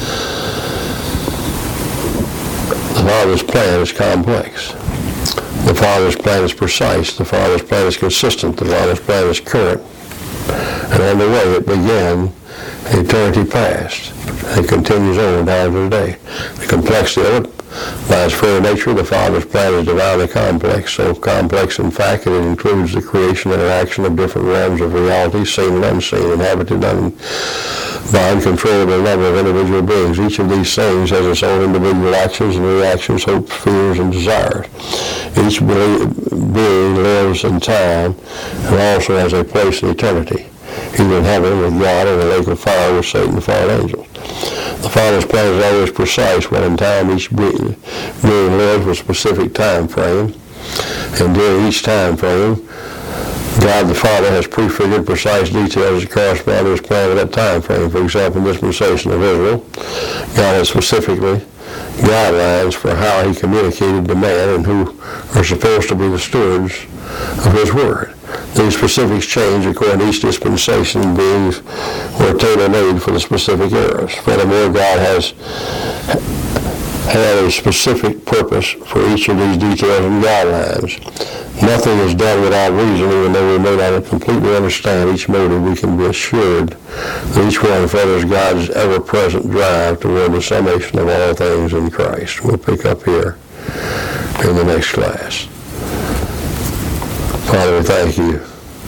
The Father's plan is complex. The Father's plan is precise. The Father's plan is consistent. The Father's plan is current. And on the way it began eternity past. And it continues on down to today. The complexity of it, by its very nature, the Father's plan is divinely complex. So complex, in fact, it includes the creation and interaction of different realms of reality, seen and unseen, inhabited by uncontrollable number of individual beings. Each of these things has its own individual actions and reactions, hopes, fears, and desires. Each being lives in time and also has a place in eternity, either in heaven with God or in the lake of fire with Satan and fallen angels. The Father's plan is always precise. When in time each being lives with a specific time frame, and during each time frame, God the Father has prefigured precise details that correspond to his plan at that time frame. For example, in the dispensation of Israel, God has specifically guidelines for how he communicated to man and who are supposed to be the stewards of his word. These specifics change according to each dispensation, beings were tailor-made for the specific eras. Furthermore, God has had a specific purpose for each of these details and guidelines. Nothing is done without reason, even though we may not completely understand each motive. We can be assured that each one furthers God's ever-present drive toward the summation of all things in Christ. We'll pick up here in the next class. Father, we thank you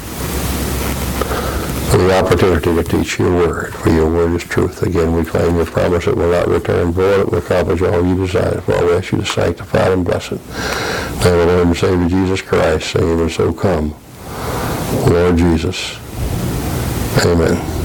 for the opportunity to teach your word, for your word is truth. Again, we claim your promise it will not return void, it will accomplish all you desire. Father, we ask you to sanctify and bless it. May the Lord and Savior Jesus Christ, saying, and so come, Lord Jesus. Amen.